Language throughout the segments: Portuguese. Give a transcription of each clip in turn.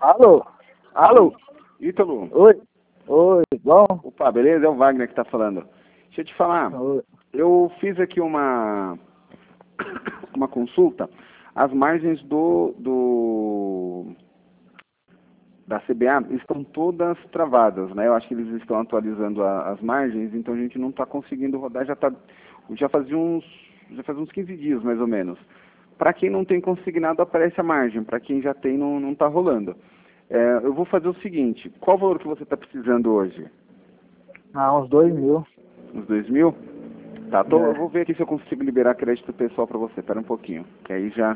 Alô? Alô? Ítalo. Oi? Oi, bom? Opa, beleza? É o Wagner que tá falando. Deixa eu te falar. Oi. Eu fiz aqui uma consulta. As margens da CBA estão todas travadas, né? Eu acho que eles estão atualizando as margens, então a gente não está conseguindo rodar. Já faz uns 15 dias, mais ou menos. Para quem não tem consignado, aparece a margem. Para quem já tem, não está rolando. Eu vou fazer o seguinte. Qual o valor que você está precisando hoje? Ah, uns 2.000. Uns 2.000? Tá, eu É. vou ver aqui se eu consigo liberar crédito pessoal para você. Espera um pouquinho, que aí já...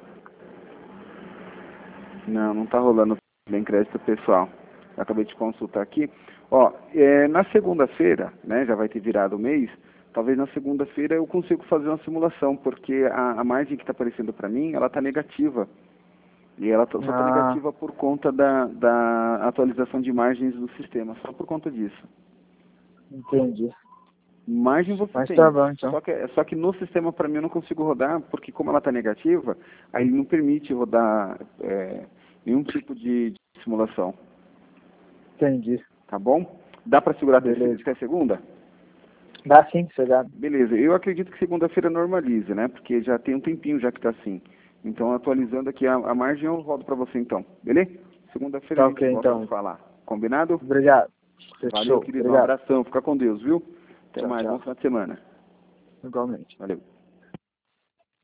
Não tá rolando bem crédito pessoal. Eu acabei de consultar aqui. Ó, na segunda-feira, né, já vai ter virado o mês, talvez na segunda-feira eu consigo fazer uma simulação, porque a margem que está aparecendo para mim, ela está negativa. E ela só está Ah, negativa por conta da atualização de margens do sistema, só por conta disso. entendi. Margem você Mas tá tem, bom, então. só que no sistema para mim eu não consigo rodar, porque como ela está negativa, aí não permite rodar nenhum tipo de simulação, Entendi. tá bom? Dá para segurar Beleza. até segunda? Dá sim, chegado. Beleza, eu acredito que segunda-feira normalize, né? Porque já tem um tempinho já que está assim. Então, atualizando aqui a margem, eu rodo para você então, beleza? Segunda-feira a Tá gente ok, volta a então. se falar. Combinado? Obrigado. Valeu, Fechou. querido. Um Obrigado. abração. Fica com Deus, viu? Até Tchau, mais. Bom tchau. final de semana. Igualmente. Valeu.